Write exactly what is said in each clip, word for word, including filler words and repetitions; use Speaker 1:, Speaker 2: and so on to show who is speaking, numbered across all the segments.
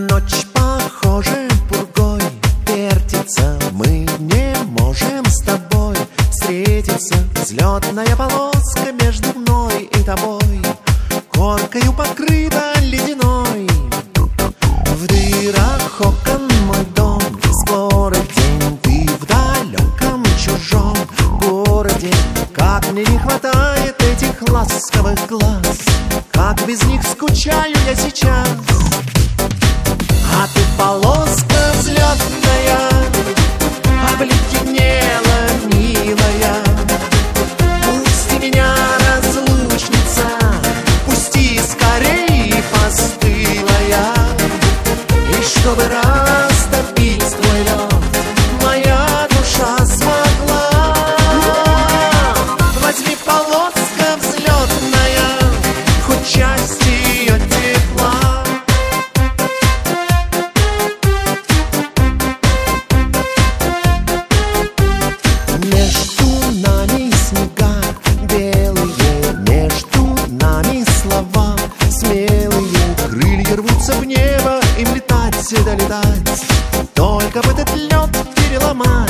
Speaker 1: Ночь, похоже, пургой вертится. Мы не можем с тобой встретиться. Взлетная полоска между мной и тобой коркою покрыта ледяной. В дырах окон мой дом, скоро день. Ты в далеком чужом городе. Как мне не хватает этих ласковых глаз, как без них скучаю я сейчас. А ты полоска взлетная, обледенела, милая. Пусти меня, разлучница, пусти скорей, постылая. И чтобы растопить твой лед, моя душа смогла. Возьми, полоска взлетная, хоть часть ее тепла. Между нами снега белые, между нами слова смелые. Крылья рвутся в небо, им летать и долетать, только бы этот лед переломать.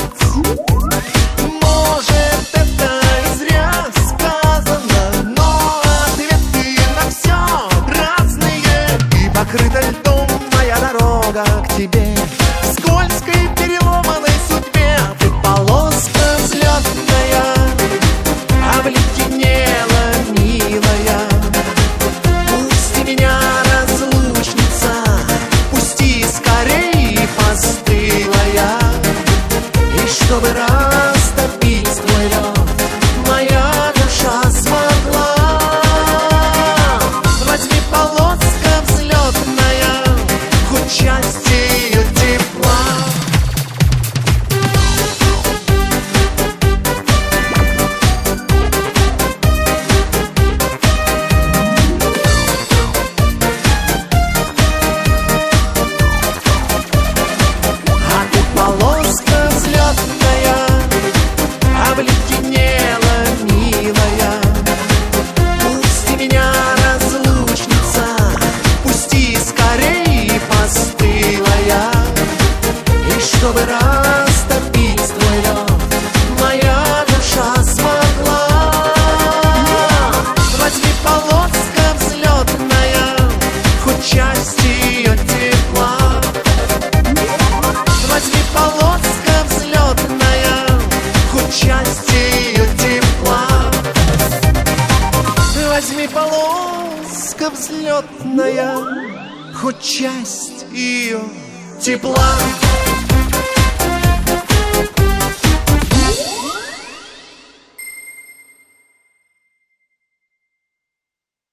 Speaker 1: Может, это и зря сказано, но ответы на все разные. И покрыта льдом моя дорога к тебе, скользкой переломанной судьбе. Ты полоска взлетная, обледенела, милая. Пусти меня, разлучница, пусти скорей, постылая. И чтобы растопить твой лед, моя душа смогла. Возьми, полоска взлетная, хоть часть ее тепла. А ты полоска взлетная, обледенела, милая. Пусти меня, разлучница, пусти скорей, постылая. И чтобы растопить твой лед, моя душа смогла. Возьми, полоска взлетная, хоть часть ее тепла. Возьми, полоска взлетная, хоть часть ее тепла. Возьми, полоска взлетная, хоть часть ее тепла.